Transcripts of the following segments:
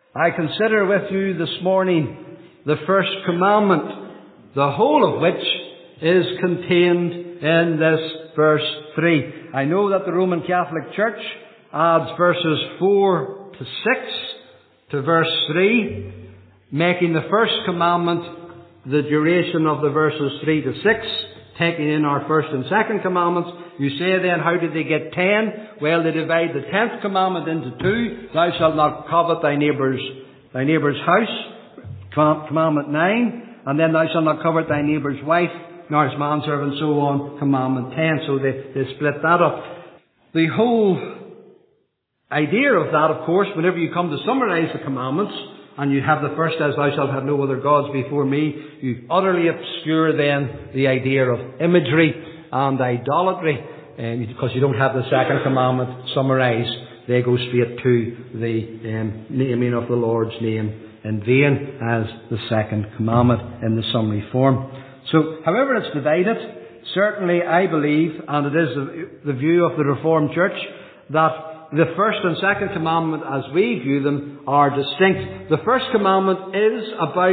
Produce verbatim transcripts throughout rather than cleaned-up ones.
I consider with you this morning the first commandment, the whole of which is contained in this verse three. I know that the Roman Catholic Church adds verses four to six to verse three, making the first commandment the duration of the verses three to six, taking in our first and second commandments. You say then, how did they get ten? Well, they divide the tenth commandment into two. Thou shalt not covet thy neighbour's thy neighbour's house. Commandment nine. And then thou shalt not covet thy neighbour's wife, nor his manservant, and so on. Commandment ten. So they, they split that up. The whole idea of that, of course, whenever you come to summarise the commandments, and you have the first as thou shalt have no other gods before me, you utterly obscure then the idea of imagery and idolatry, um, because you don't have the second commandment summarised. They go straight to the um, naming of the Lord's name in vain as the second commandment in the summary form. So, however it's divided, certainly I believe, and it is the, the view of the Reformed Church, that the first and second commandment, as we view them, are distinct. The first commandment is about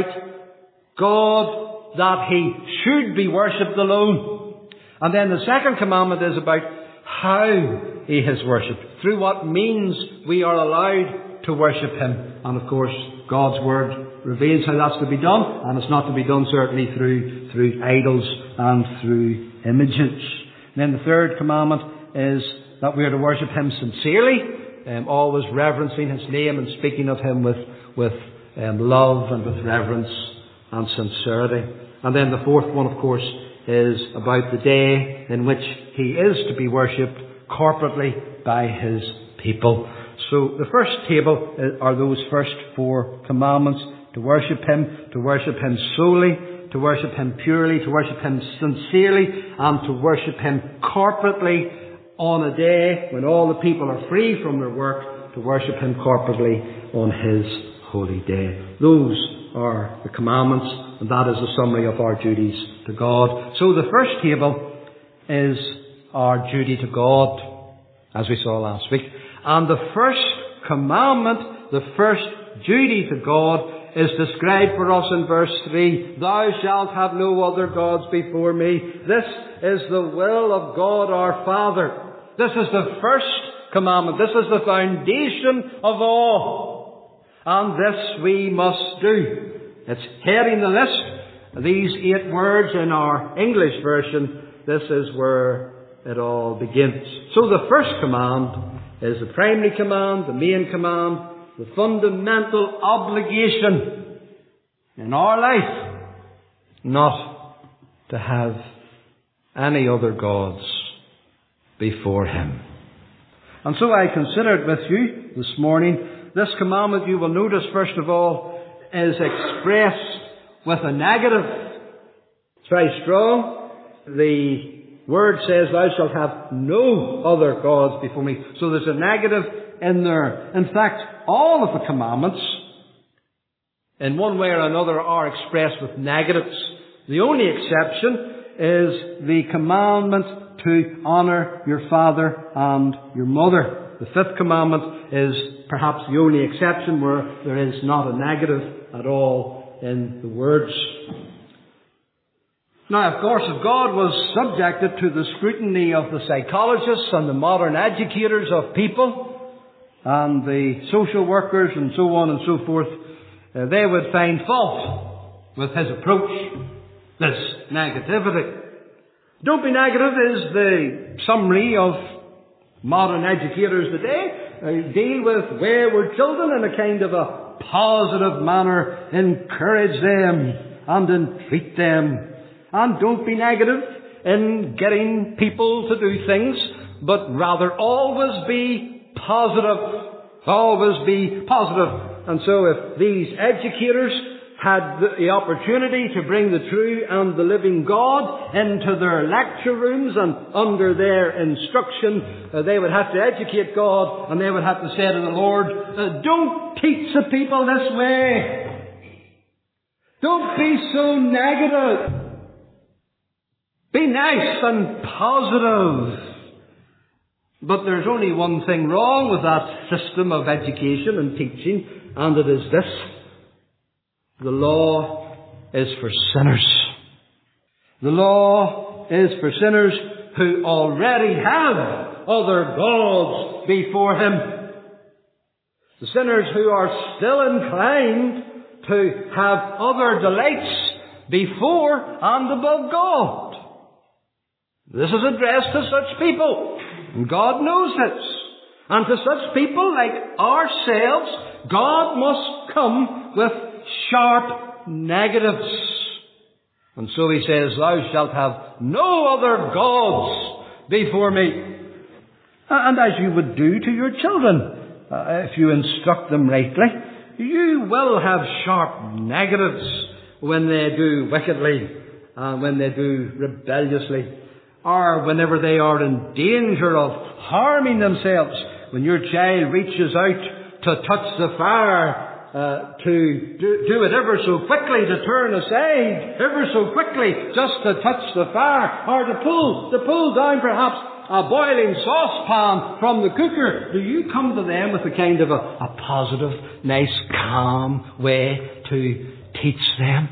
God, that He should be worshipped alone. And then the second commandment is about how He is worshipped, through what means we are allowed to worship Him. And of course, God's Word reveals how that's to be done, and it's not to be done certainly through, through idols and through images. And then the third commandment is that we are to worship Him sincerely, um, always reverencing His name and speaking of Him with, with um, love and with reverence and sincerity. And then the fourth one, of course, is about the day in which He is to be worshipped corporately by His people. So the first table are those first four commandments: to worship Him, to worship Him solely, to worship Him purely, to worship Him sincerely, and to worship Him corporately on a day when all the people are free from their work, to worship Him corporately on His holy day. Those are the commandments, and that is a summary of our duties to God. So the first table is our duty to God, as we saw last week. And the first commandment, the first duty to God, is described for us in verse three. Thou shalt have no other gods before me. This is the will of God our Father. This is the first commandment. This is the foundation of all. And this we must do. It's heading the list. These eight words in our English version, this is where it all begins. So the first command is the primary command, the main command, the fundamental obligation in our life, not to have any other gods before Him. And so I considered with you this morning, this commandment, you will notice first of all, is expressed with a negative. It's very strong. The word says, thou shalt have no other gods before me. So there's a negative in there. In fact, all of the commandments, in one way or another, are expressed with negatives. The only exception is the commandment to honour your father and your mother. The fifth commandment is perhaps the only exception where there is not a negative at all in the words. Now, of course, if God was subjected to the scrutiny of the psychologists and the modern educators of people and the social workers and so on and so forth, uh, they would find fault with His approach, this negativity. Don't be negative is the summary of modern educators today. Uh, deal with wayward children in a kind of a positive manner. Encourage them and entreat them. And don't be negative in getting people to do things, but rather always be positive. Always be positive. And so if these educators had the opportunity to bring the true and the living God into their lecture rooms and under their instruction, uh, they would have to educate God, and they would have to say to the Lord, uh, don't teach the people this way. Don't be so negative. Be nice and positive. But there's only one thing wrong with that system of education and teaching, And it is this: the law is for sinners. The law is for sinners who already have other gods before Him. The sinners who are still inclined to have other delights before and above God. This is addressed to such people, and God knows this. And to such people like ourselves, God must come with sharp negatives. And so He says, "Thou shalt have no other gods before me." And as you would do to your children, uh, if you instruct them rightly, you will have sharp negatives when they do wickedly, and when they do rebelliously, or whenever they are in danger of harming themselves. When your child reaches out to touch the fire, uh, to do, do it ever so quickly, to turn aside ever so quickly, just to touch the fire, or to pull, to pull down perhaps a boiling saucepan from the cooker, do you come to them with a kind of a, a positive, nice, calm way to teach them?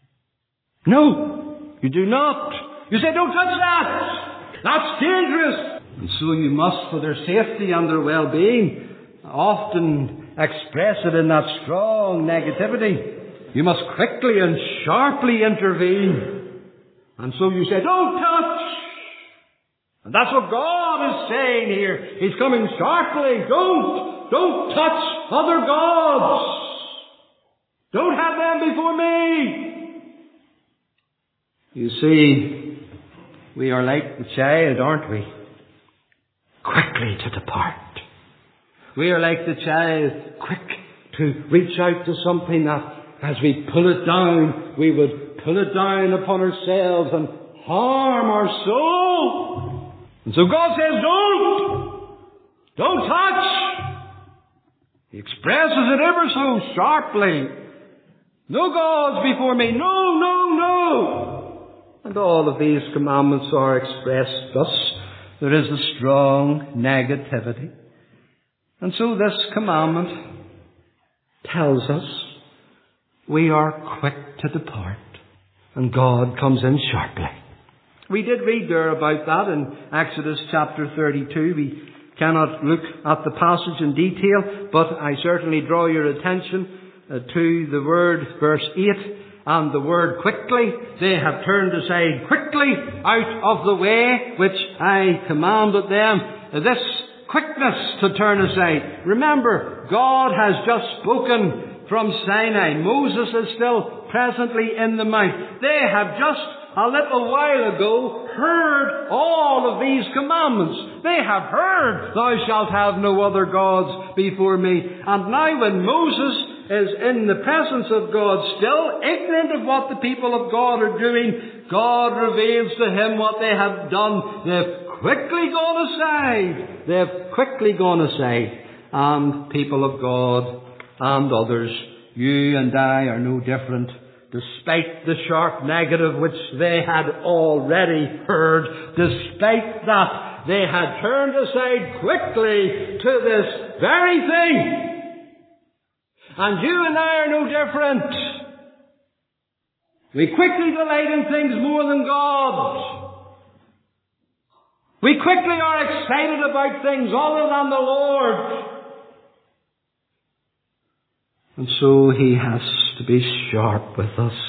No, you do not. You say, "Don't touch that. That's dangerous." And so you must, for their safety and their well-being, often express it in that strong negativity. You must quickly and sharply intervene. And so you say, "Don't touch." And that's what God is saying here. He's coming sharply. Don't, don't touch other gods. Don't have them before me. You see, we are like the child, aren't we? Quickly to depart. We are like the child, quick to reach out to something that, as we pull it down, we would pull it down upon ourselves and harm our soul. And so God says, don't! Don't touch! He expresses it ever so sharply. No gods before me. No, no, no! And all of these commandments are expressed thus. There is a strong negativity. And so this commandment tells us we are quick to depart. And God comes in sharply. We did read there about that in Exodus chapter thirty-two. We cannot look at the passage in detail, but I certainly draw your attention uh, to the word, verse eight, and the word quickly. They have turned aside quickly out of the way which I commanded them. Uh, this quickness to turn aside. Remember, God has just spoken from Sinai. Moses is still presently in the mount. They have just a little while ago heard all of these commandments. They have heard, "Thou shalt have no other gods before me." And now when Moses is in the presence of God, still ignorant of what the people of God are doing, God reveals to him what they have done. They've quickly gone aside. They've quickly gone aside. And people of God and others, you and I are no different. Despite the sharp negative which they had already heard, despite that, they had turned aside quickly to this very thing. And you and I are no different. We quickly delight in things more than God. We quickly are excited about things other than the Lord. And so He has to be sharp with us,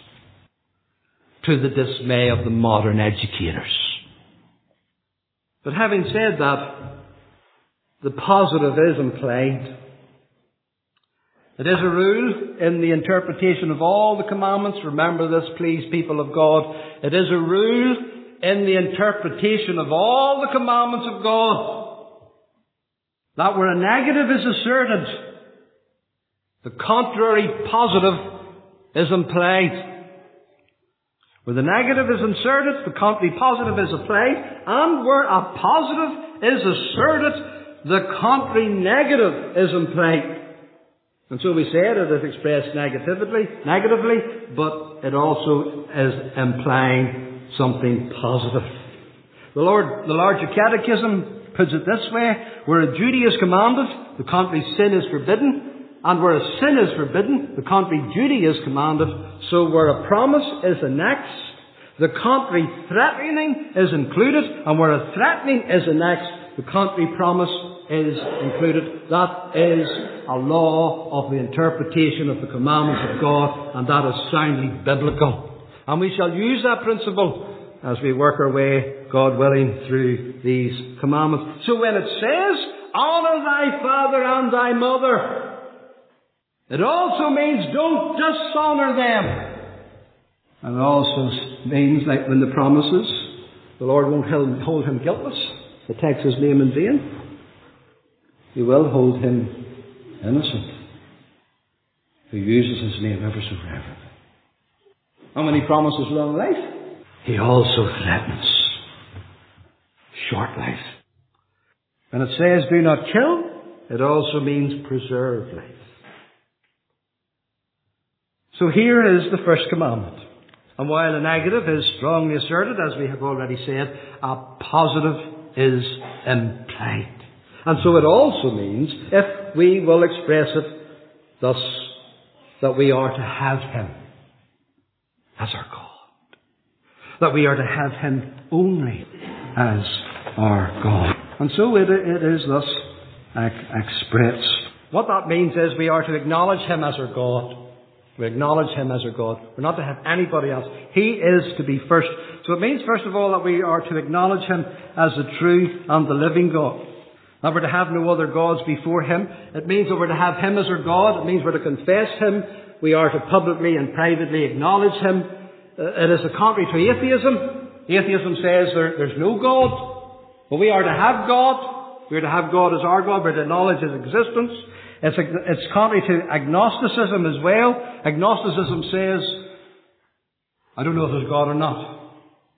to the dismay of the modern educators. But having said that, the positive is implied. It is a rule in the interpretation of all the commandments. Remember this, please, people of God. It is a rule in the interpretation of all the commandments of God that where a negative is asserted, the contrary positive is implied. Where the negative is inserted, the contrary positive is applied. And where a positive is asserted, the contrary negative is implied. And so we said it is expressed negatively, negatively, but it also is implying something positive. The Lord, the larger catechism puts it this way: where a duty is commanded, the contrary sin is forbidden. and where a sin is forbidden, the contrary duty is commanded. So where a promise is annexed, the contrary threatening is included, and where a threatening is annexed, the contrary promise is included. That is a law of the interpretation of the commandments of God, and that is soundly biblical. And we shall use that principle as we work our way, God willing, through these commandments. So when it says, honour thy father and thy mother, it also means don't dishonour them. And it also means, like when the promises, the Lord won't hold him guiltless. It takes his name in vain. He will hold him innocent, who uses his name ever so forever. And when he promises long life, he also threatens short life. When it says do not kill, it also means preserve life. So here is the first commandment. And while the negative is strongly asserted, as we have already said, a positive is implied. And so it also means, if we will express it thus, that we are to have him as our God. That we are to have him only as our God. And so it, it is thus expressed. What that means is we are to acknowledge him as our God. We acknowledge him as our God. We're not to have anybody else. He is to be first. So it means, first of all, that we are to acknowledge him as the true and the living God. That we're to have no other gods before him. It means that we're to have him as our God. It means we're to confess him. We are to publicly and privately acknowledge him. It is the contrary to atheism. Atheism says there, there's no God. But we are to have God. We're to have God as our God. We're to acknowledge his existence. It's, it's contrary to agnosticism as well. Agnosticism says, I don't know if there's God or not.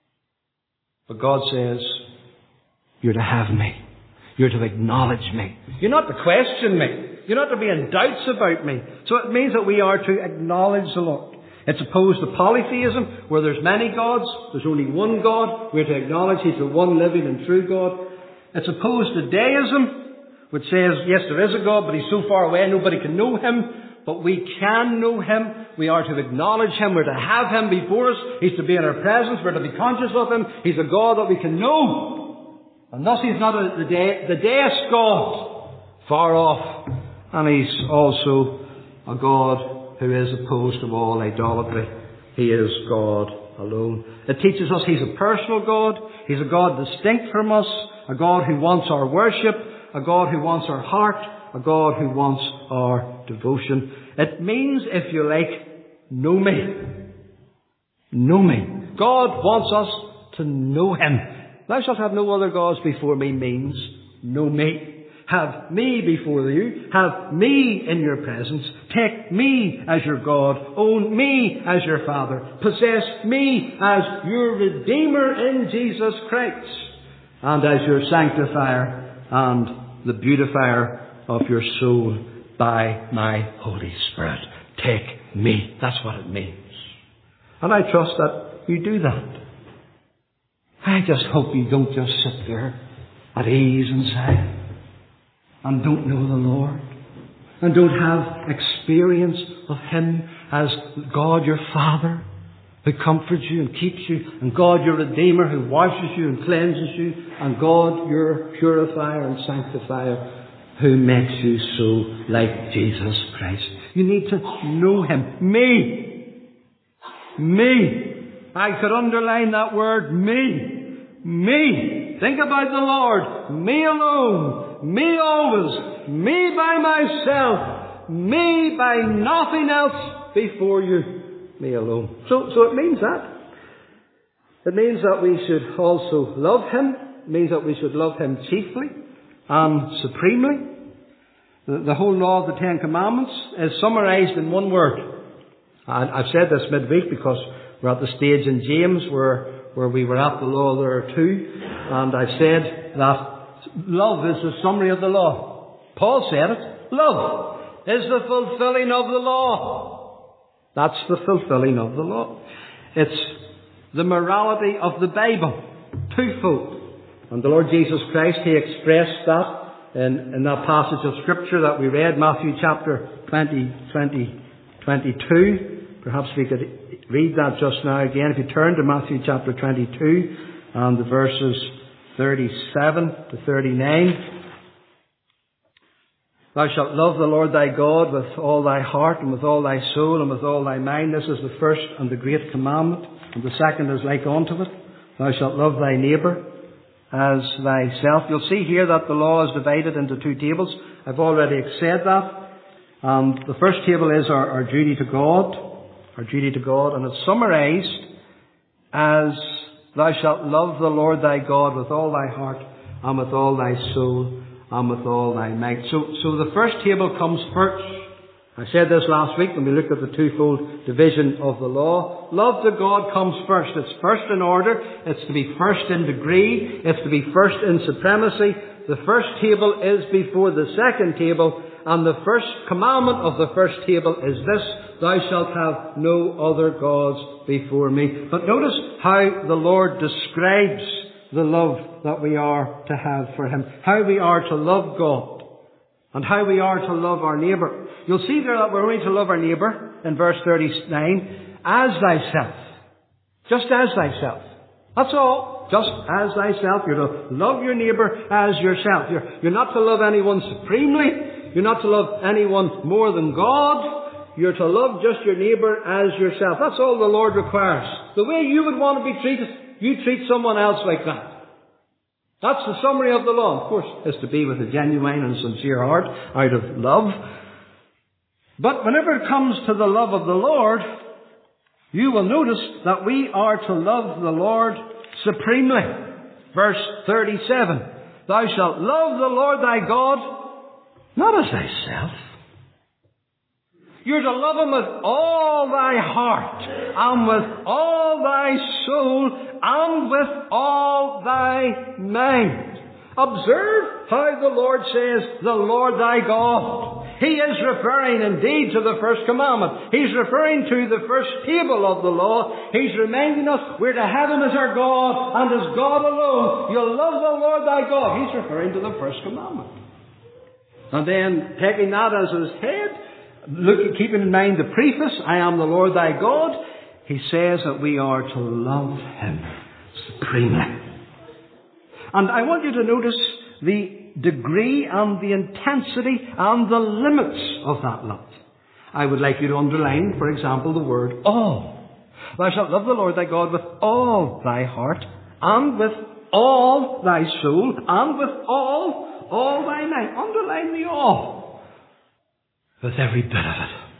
But God says, you're to have me. You're to acknowledge me. You're not to question me. You're not to be in doubts about me. So it means that we are to acknowledge the Lord. It's opposed to polytheism, where there's many gods. There's only one God. We're to acknowledge he's the one living and true God. It's opposed to deism, which says, yes, there is a God, but he's so far away nobody can know him. But we can know him. We are to acknowledge him. We're to have him before us. He's to be in our presence. We're to be conscious of him. He's a God that we can know. And thus he's not a, the, de- the deist God, far off. And he's also a God who is opposed to all idolatry. He is God alone. It teaches us he's a personal God. He's a God distinct from us. A God who wants our worship. A God who wants our heart. A God who wants our devotion. It means, if you like, know me. Know me. God wants us to know him. Thou shalt have no other gods before me means know me. Have me before you. Have me in your presence. Take me as your God. Own me as your Father. Possess me as your Redeemer in Jesus Christ. And as your sanctifier and the beautifier of your soul by my Holy Spirit. Take me. That's what it means. And I trust that you do that. I just hope you don't just sit there at ease and say, and don't know the Lord, and don't have experience of him as God your Father, who comforts you and keeps you, and God your Redeemer, who washes you and cleanses you, and God your purifier and sanctifier, who makes you so like Jesus Christ. You need to know him. Me. Me. I could underline that word, me. Me. Think about the Lord. Me alone. Me always. Me by myself. Me by nothing else before you. Me alone. So, so it means that. It means that we should also love him. It means that we should love him chiefly and supremely. The, the whole law of the Ten Commandments is summarized in one word. And I've said this midweek because we're at the stage in James where, where we were at the law there too. And I've said that love is the summary of the law. Paul said it. Love is the fulfilling of the law. That's the fulfilling of the law. It's the morality of the Bible. Twofold. And the Lord Jesus Christ, he expressed that in, in that passage of Scripture that we read, Matthew chapter twenty, twenty, twenty-two. Perhaps we could read that just now again. If you turn to Matthew chapter twenty-two and the verses thirty-seven to thirty-nine. Thou shalt love the Lord thy God with all thy heart and with all thy soul and with all thy mind. This is the first and the great commandment. And the second is like unto it. Thou shalt love thy neighbour as thyself. You'll see here that the law is divided into two tables. I've already said that. And the first table is our, our duty to God. Our duty to God. And it's summarised as thou shalt love the Lord thy God with all thy heart and with all thy soul and with all thy might. So, so the first table comes first. I said this last week when we looked at the twofold division of the law. Love to God comes first. It's first in order. It's to be first in degree. It's to be first in supremacy. The first table is before the second table. And the first commandment of the first table is this: thou shalt have no other gods before me. But notice how the Lord describes the love that we are to have for Him. How we are to love God. And how we are to love our neighbour. You'll see there that we're only to love our neighbour in verse thirty-nine. As thyself. Just as thyself. That's all. Just as thyself. You're to love your neighbour as yourself. You're, you're not to love anyone supremely. You're not to love anyone more than God. You're to love just your neighbour as yourself. That's all the Lord requires. The way you would want to be treated, you treat someone else like that. That's the summary of the law. Of course, is to be with a genuine and sincere heart out of love. But whenever it comes to the love of the Lord, you will notice that we are to love the Lord supremely. Verse thirty-seven. Thou shalt love the Lord thy God, not as thyself. You're to love Him with all thy heart, and with all thy soul, and with all thy mind. Observe how the Lord says, the Lord thy God. He is referring indeed to the first commandment. He's referring to the first table of the law. He's reminding us we're to have Him as our God, and as God alone. You'll love the Lord thy God. He's referring to the first commandment. And then, taking that as his head, look, keeping in mind the preface, I am the Lord thy God, he says that we are to love Him supremely. And I want you to notice the degree and the intensity and the limits of that love. I would like you to underline, for example, the word all. Thou shalt love the Lord thy God with all thy heart, and with all thy soul, and with all, all thy mind. Underline the all. With every bit of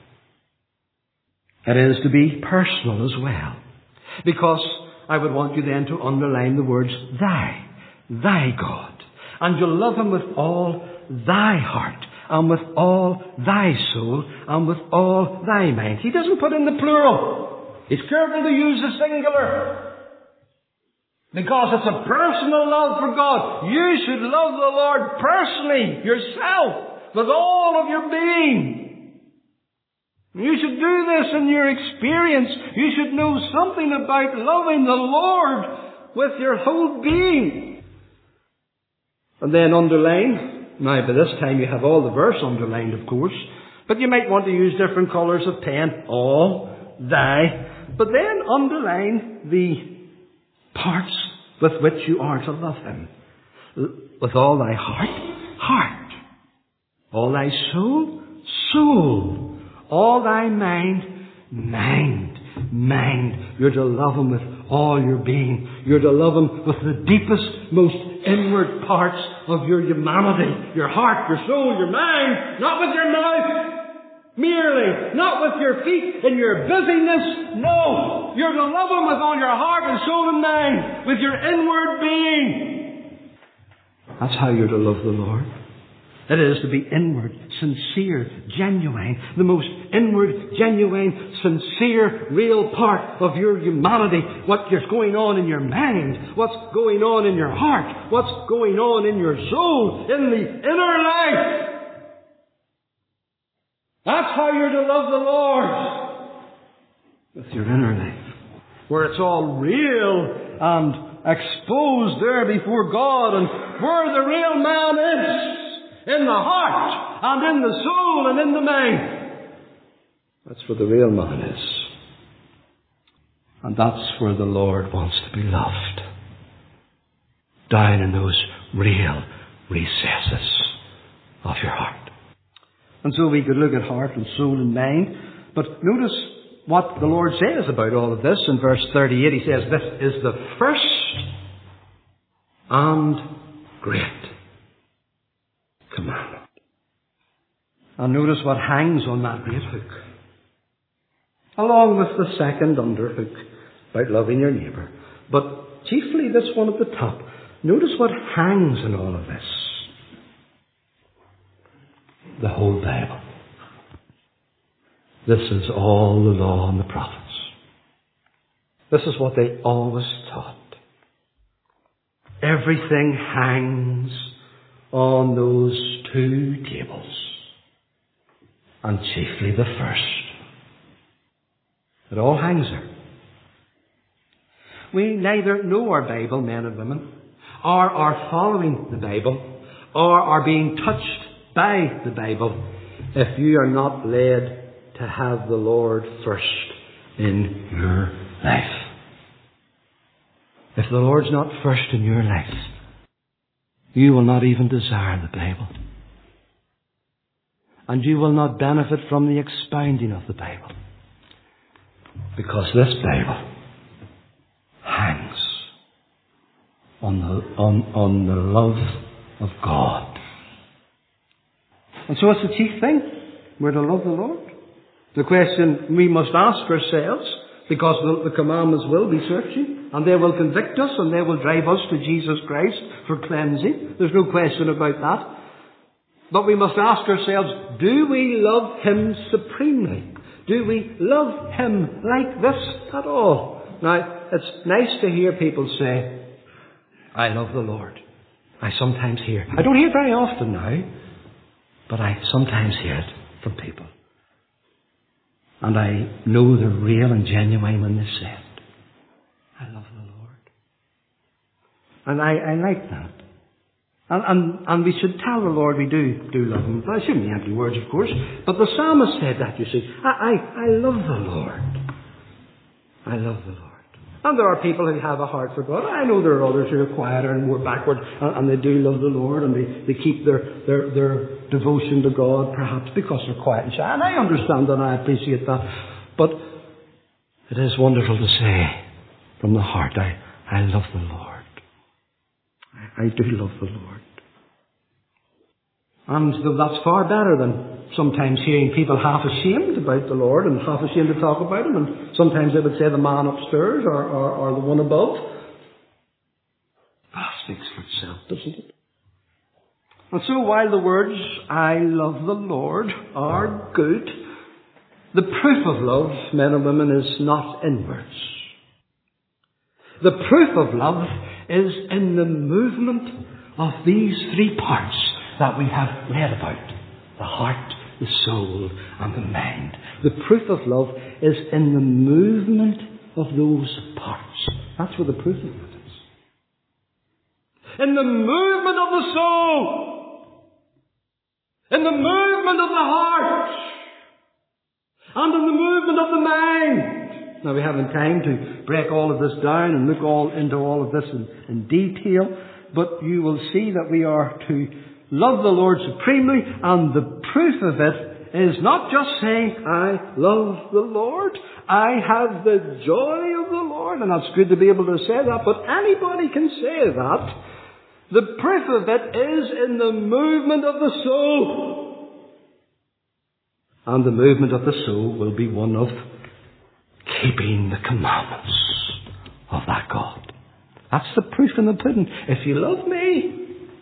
it. It is to be personal as well. Because I would want you then to underline the words thy, thy God. And you'll love Him with all thy heart, and with all thy soul, and with all thy mind. He doesn't put in the plural. He's careful to use the singular. Because it's a personal love for God. You should love the Lord personally, yourself. With all of your being. You should do this in your experience. You should know something about loving the Lord with your whole being. And then underline. Now by this time you have all the verse underlined, of course. But you might want to use different colours of pen. All, thy. But then underline the parts with which you are to love Him. With all thy heart, heart. All thy soul, soul. All thy mind, mind, mind. You're to love Him with all your being. You're to love Him with the deepest, most inward parts of your humanity. Your heart, your soul, your mind. Not with your mouth. Merely. Not with your feet and your busyness. No. You're to love Him with all your heart and soul and mind. With your inward being. That's how you're to love the Lord. It is to be inward, sincere, genuine. The most inward, genuine, sincere, real part of your humanity. What is going on in your mind. What's going on in your heart. What's going on in your soul. In the inner life. That's how you're to love the Lord. With your inner life. Where it's all real and exposed there before God. And where the real man is. in the heart and in the soul and in the mind. That's where the real man is. And that's where the Lord wants to be loved. Down in those real recesses of your heart. And so we could look at heart and soul and mind. But notice what the Lord says about all of this in verse thirty-eight. He says, this is the first and great commandment. And notice what hangs on that great hook. Along with the second underhook about loving your neighbour. But chiefly this one at the top. Notice what hangs in all of this. The whole Bible. This is all the law and the prophets. This is what they always taught. Everything hangs on those two tables. And chiefly the first. It all hangs there. We neither know our Bible, men and women, or are following the Bible, or are being touched by the Bible, if you are not led to have the Lord first in your life. If the Lord's not first in your life, you will not even desire the Bible. And you will not benefit from the expounding of the Bible. Because this Bible hangs on the, on, on the love of God. And so it's the chief thing. We're to love the Lord. The question we must ask ourselves, because the, the commandments will be searching, and they will convict us, and they will drive us to Jesus Christ for cleansing. There's no question about that. But we must ask ourselves, do we love Him supremely? Do we love Him like this at all? Now, it's nice to hear people say, I love the Lord. I sometimes hear. I don't hear it very often now, but I sometimes hear it from people. And I know they're real and genuine when they say it. I love the Lord. And I, I like that. And, and, and we should tell the Lord we do, do love Him. Well, it shouldn't be empty words, of course. But the psalmist said that, you see. I, I, I love the Lord. I love the Lord. And there are people who have a heart for God. I know there are others who are quieter and more backward, and, and they do love the Lord, and they, they keep their, their, their devotion to God, perhaps because they're quiet and shy. And I understand and I appreciate that. But it is wonderful to say from the heart, I, I love the Lord. I, I do love the Lord. And that's far better than sometimes hearing people half ashamed about the Lord and half ashamed to talk about Him. And sometimes they would say the man upstairs or, or, or the one above. That speaks for itself, doesn't it? And so while the words, I love the Lord, are good, the proof of love, men and women, is not in words. The proof of love is in the movement of these three parts that we have read about. The heart, the soul, and the mind. The proof of love is in the movement of those parts. That's where the proof of it is. In the movement of the soul. In the movement of the heart. And in the movement of the mind. Now we haven't time to break all of this down and look all into all of this in, in detail. But you will see that we are to love the Lord supremely, and the proof of it is not just saying, I love the Lord, I have the joy of the Lord, and that's good to be able to say that, but anybody can say that. The proof of it is in the movement of the soul. And the movement of the soul will be one of keeping the commandments of that God. That's the proof in the pudding. If you love me,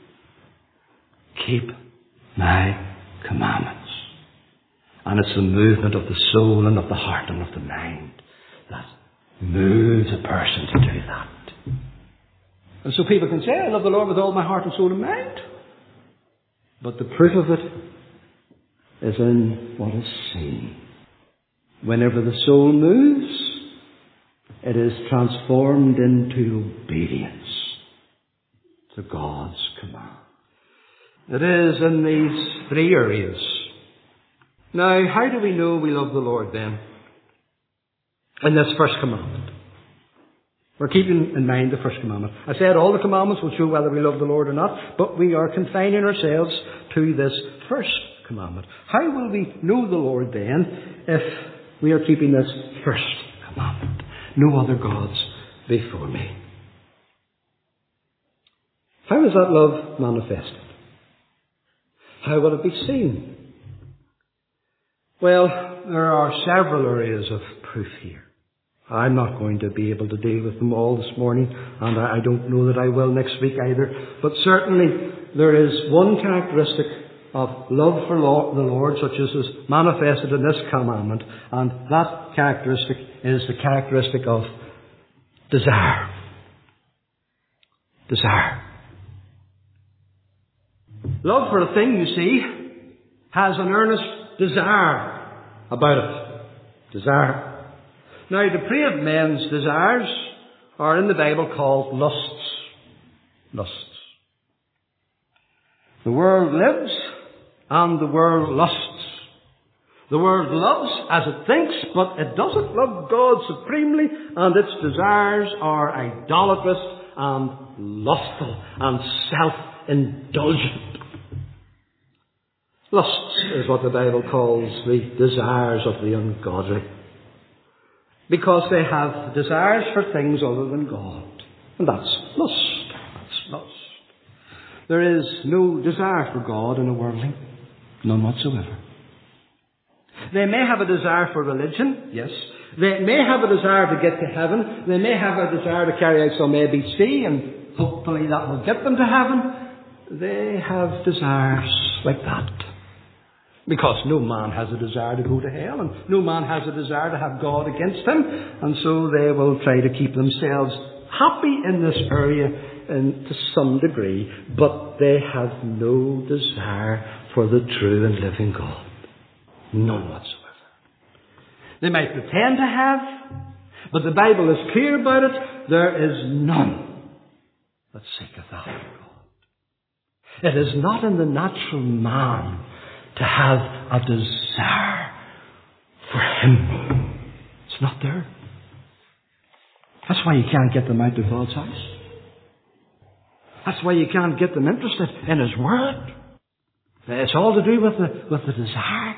keep my commandments. And it's the movement of the soul and of the heart and of the mind that moves a person to do that. And so people can say, I love the Lord with all my heart and soul and mind. But the proof of it is in what is seen. Whenever the soul moves, it is transformed into obedience to God's command. It is in these three areas. Now, how do we know we love the Lord then? In this first commandment. We're keeping in mind the first commandment. I said all the commandments will show whether we love the Lord or not, but we are confining ourselves to this first commandment. How will we know the Lord then if we are keeping this first commandment? No other gods before me. How is that love manifested? How will it be seen? Well, there are several areas of proof here. I'm not going to be able to deal with them all this morning, and I don't know that I will next week either. But certainly there is one characteristic of love for the Lord, such as is manifested in this commandment, and that characteristic is the characteristic of desire. Desire. Love for a thing, you see, has an earnest desire about it. Desire. Now, depraved men's desires are in the Bible called lusts. Lusts. The world lives and the world lusts. The world loves as it thinks, but it doesn't love God supremely, and its desires are idolatrous and lustful and self-indulgent. Lusts is what the Bible calls the desires of the ungodly. Because they have desires for things other than God. And that's lust. That's lust. There is no desire for God in a worldling. None whatsoever. They may have a desire for religion, yes. They may have a desire to get to heaven. They may have a desire to carry out some A B C, and hopefully that will get them to heaven. They have desires like that. Because no man has a desire to go to hell, and no man has a desire to have God against him, and so they will try to keep themselves happy in this area in, to some degree, but they have no desire for the true and living God. None whatsoever. They might pretend to have, but the Bible is clear about it. There is none that seeketh after God. It is not in the natural man to have a desire for Him. It's not there. That's why you can't get them out of God's house. That's why you can't get them interested in His Word. It's all to do with the, with the desire.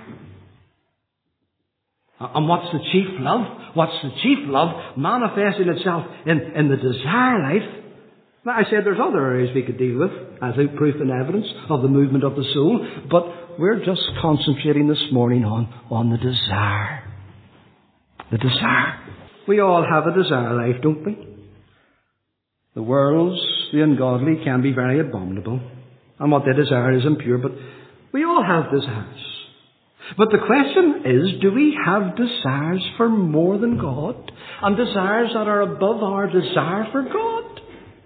And what's the chief love? What's the chief love manifesting itself in, in the desire life? Now, I said there's other areas we could deal with as proof and evidence of the movement of the soul, but we're just concentrating this morning on, on the desire. The desire. We all have a desire life, don't we? The world's, the ungodly, can be very abominable, and what they desire is impure, but we all have desires. But the question is, do we have desires for more than God? And desires that are above our desire for God?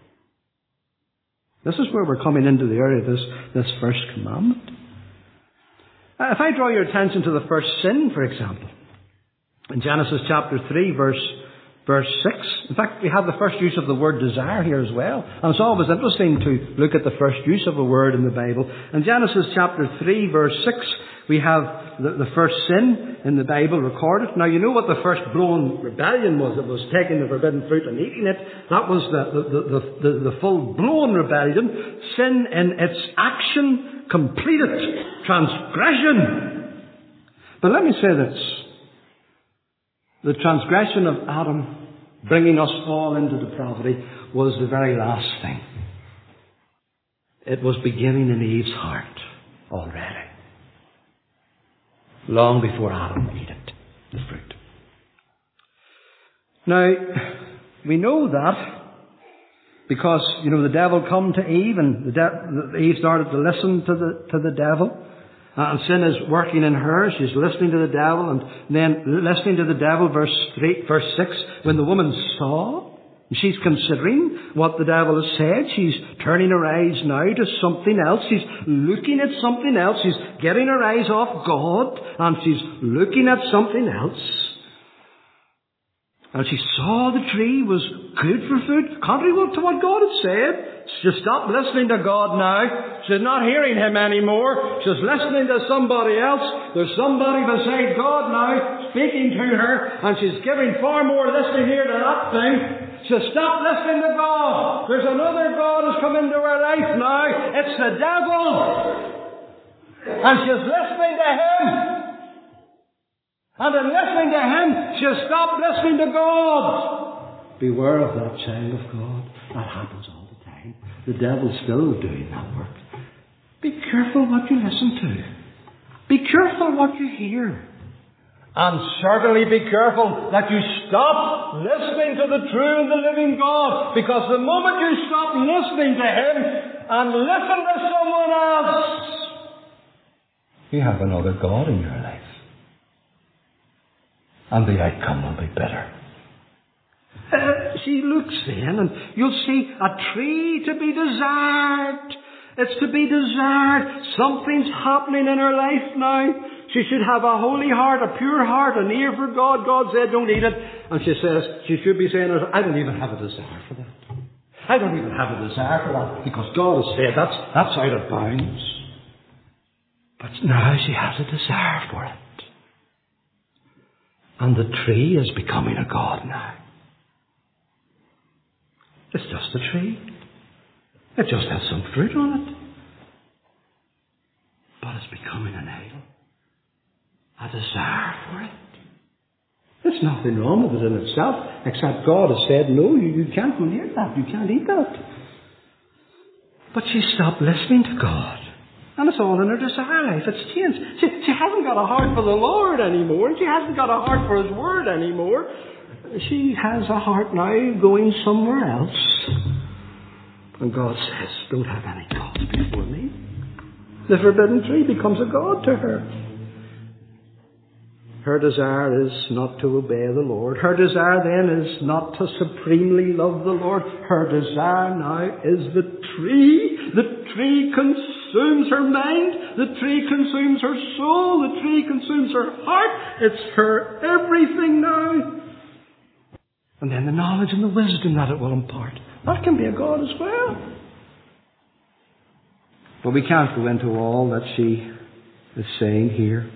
This is where we're coming into the area of this, this first commandment. Uh, if I draw your attention to the first sin, for example, in Genesis chapter three, verse, verse six. In fact, we have the first use of the word desire here as well. And it's always interesting to look at the first use of a word in the Bible. In Genesis chapter three, verse six, we have the, the first sin in the Bible recorded. Now, you know what the first blown rebellion was. It was taking the forbidden fruit and eating it. That was the, the, the, the, the full-blown rebellion. Sin in its action, completed transgression. But let me say this. The transgression of Adam, bringing us all into depravity, was the very last thing. It was beginning in Eve's heart already. Long before Adam ate it, the fruit. Now, we know that because, you know, the devil come to Eve, and the de- Eve started to listen to the to the devil. Uh, and sin is working in her. She's listening to the devil, and then listening to the devil, verse three, verse six, when the woman saw, she's considering what the devil has said. She's turning her eyes now to something else. She's looking at something else. She's getting her eyes off God, and she's looking at something else. And she saw the tree was good for food, contrary to what God had said. She stopped listening to God now. She's not hearing Him anymore. She's listening to somebody else. There's somebody beside God now speaking to her, and she's giving far more listening here to that thing. She stopped listening to God. There's another God who's come into her life now. It's the devil. And she's listening to him. And in listening to him, she'll stop listening to God. Beware of that child of God. That happens all the time. The devil's still doing that work. Be careful what you listen to. Be careful what you hear. And certainly be careful that you stop listening to the true and the living God. Because the moment you stop listening to Him and listen to someone else, you have another God in your life. And the outcome will be bitter. Uh, she looks then, and you'll see a tree to be desired. It's to be desired. Something's happening in her life now. She should have a holy heart, a pure heart, an ear for God. God said, don't eat it. And she says, she should be saying, I don't even have a desire for that. I don't even have a desire for that. Because God has said, that's, that's out of bounds. But now she has a desire for it. And the tree is becoming a god now. It's just a tree. It just has some fruit on it. But it's becoming an idol. A desire for it. There's nothing wrong with it in itself, except God has said, no, you, you can't go near that. You can't eat that. But she stopped listening to God. And it's all in her desire life. It's changed. She, she hasn't got a heart for the Lord anymore. She hasn't got a heart for His Word anymore. She has a heart now going somewhere else. And God says, don't have any gods before me. The forbidden tree becomes a god to her. Her desire is not to obey the Lord. Her desire then is not to supremely love the Lord. Her desire now is the tree. The tree consumes her mind. The tree consumes her soul. The tree consumes her heart. It's her everything now. And then the knowledge and the wisdom that it will impart. That can be a god as well. But we can't go into all that she is saying here.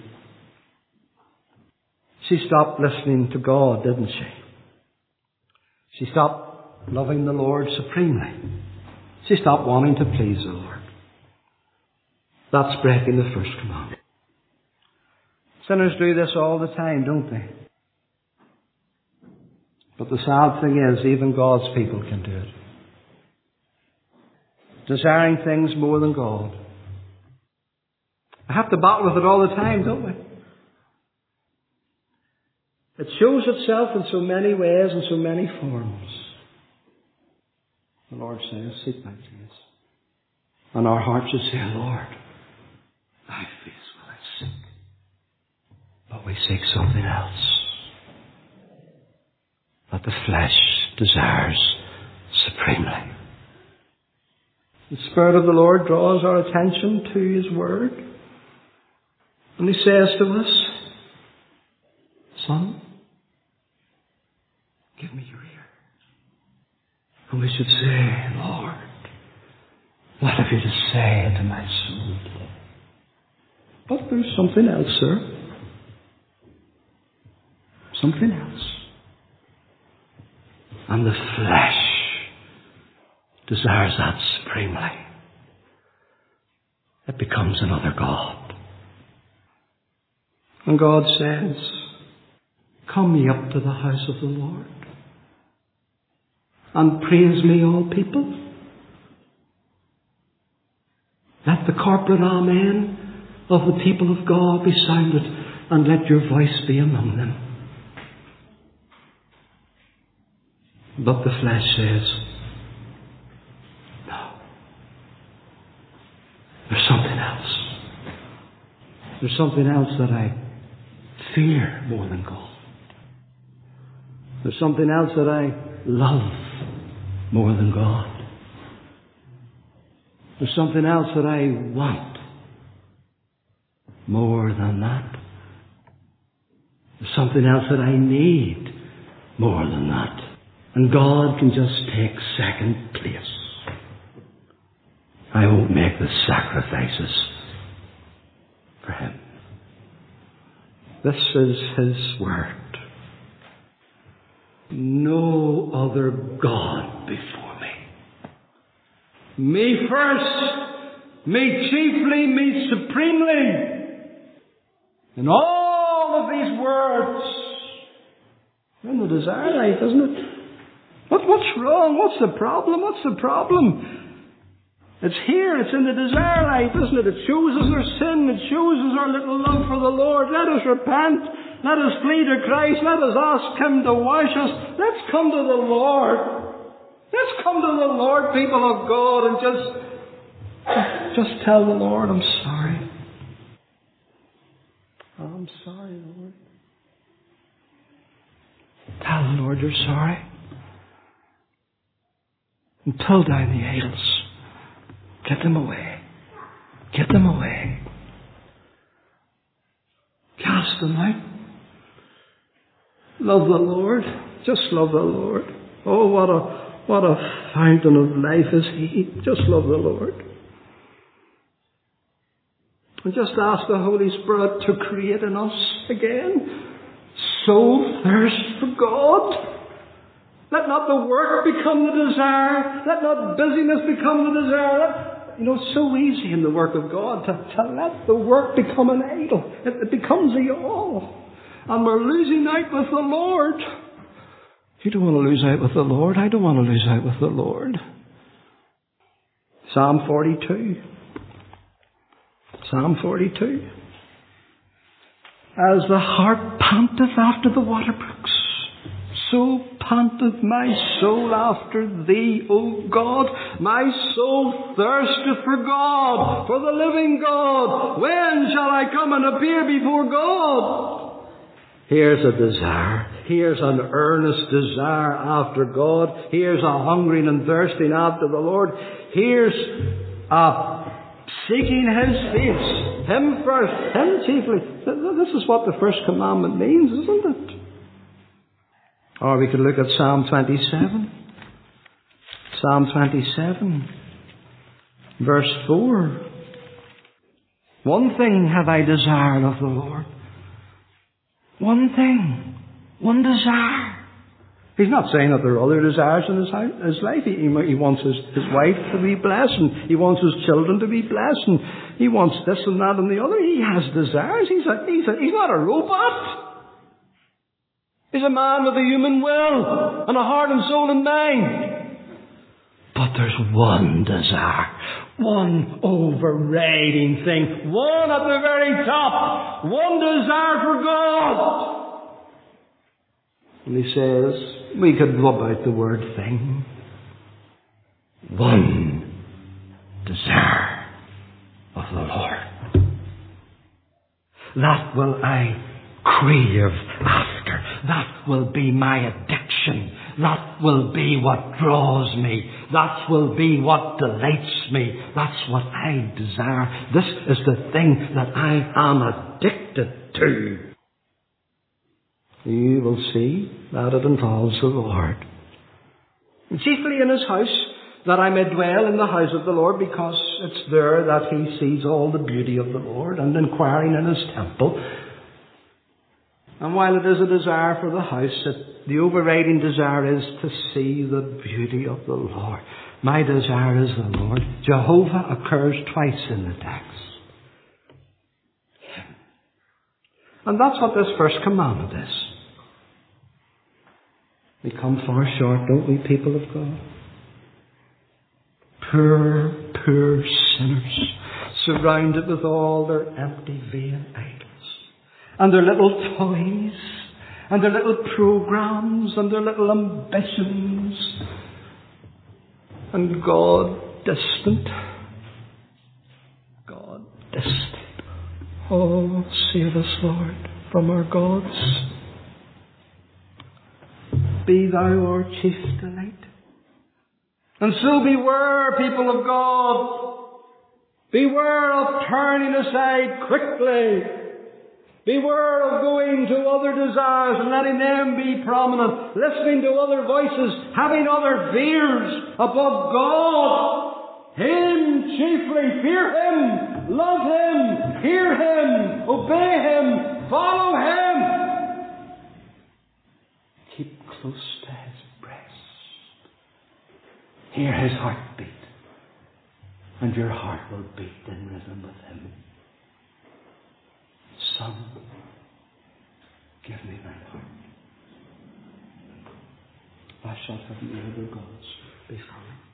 She stopped listening to God, didn't she? She stopped loving the Lord supremely. She stopped wanting to please the Lord. That's breaking the first commandment. Sinners do this all the time, don't they? But the sad thing is, even God's people can do it. Desiring things more than God. I have to battle with it all the time, don't we? It shows itself in so many ways and so many forms. The Lord says, seek my face. And our hearts should say, Lord, thy face will I seek. But we seek something else. That the flesh desires supremely. The Spirit of the Lord draws our attention to His Word. And He says to us, Son, give me your ear. And we should say, Lord, what have you to say to my soul today? But there's something else, sir. Something else. And the flesh desires that supremely. It becomes another god. And God says, come ye up to the house of the Lord, and praise me, all people. Let the corporate amen of the people of God be sounded, and let your voice be among them. But the flesh says, no. There's something else. There's something else that I fear more than God. There's something else that I love more than God. There's something else that I want more than that. There's something else that I need more than that. And God can just take second place. I won't make the sacrifices for him. This is his word. No other God before me. Me first, me chiefly, me supremely. And all of these words are in the desire life, isn't it? What, what's wrong? What's the problem? What's the problem? It's here, it's in the desire life, isn't it? It shows us our sin, it shows us our little love for the Lord. Let us repent, let us flee to Christ, let us ask him to wash us. Let's come to the Lord. Let's come to the Lord, people of God, and just, just tell the Lord, I'm sorry. Oh, I'm sorry, Lord. Tell the Lord you're sorry. And pull down the idols. Get them away. Get them away. Cast them out. Love the Lord. Just love the Lord. Oh, what a, what a fountain of life is he. Just love the Lord. And just ask the Holy Spirit to create in us again soul thirst for God. Let not the work become the desire. Let not busyness become the desire. Let, you know, it's so easy in the work of God to, to let the work become an idol. It, it becomes the all. And we're losing out with the Lord. You don't want to lose out with the Lord. I don't want to lose out with the Lord. Psalm forty-two. Psalm forty-two. As the hart panteth after the water brooks, so panteth my soul after thee, O God. My soul thirsteth for God, for the living God. When shall I come and appear before God? Here's a desire. Here's an earnest desire after God. Here's a hungering and thirsting after the Lord. Here's a seeking his face. Him first. Him chiefly. This is what the first commandment means, isn't it? Or we could look at Psalm twenty-seven. Psalm twenty-seven, verse four. One thing have I desired of the Lord. One thing. One desire. He's not saying that there are other desires in his, his life. He, he wants his, his wife to be blessed, and he wants his children to be blessed, and he wants this and that and the other. He has desires. He's, a, he's, a, he's not a robot. He's a man with a human will and a heart and soul and mind. But there's one desire, one overriding thing, one at the very top, one desire for God. And he says, we could rub out the word thing. One desire of the Lord. That will I crave after. That will be my addiction. That will be what draws me. That will be what delights me. That's what I desire. This is the thing that I am addicted to. You will see that it involves the Lord. And chiefly in his house, that I may dwell in the house of the Lord, because it's there that he sees all the beauty of the Lord, and inquiring in his temple. And while it is a desire for the house, it, the overriding desire is to see the beauty of the Lord. My desire is the Lord. Jehovah occurs twice in the text. And that's what this first commandment is. We come far short, don't we, people of God? Poor, poor sinners, surrounded with all their empty, vain idols. And their little toys, and their little programs, and their little ambitions. And God distant. God distant. Oh, save us, Lord, from our gods. Be thou our chief delight. And so beware, people of God. Beware of turning aside quickly Beware of going to other desires and letting them be prominent, listening to other voices, having other fears above God. Him chiefly, fear Him, love Him, hear Him, obey Him, follow Him. Keep close to His breast. Hear His heartbeat, and your heart will beat in rhythm with Him. Son, give me thy heart. Thou shalt have no other gods before me.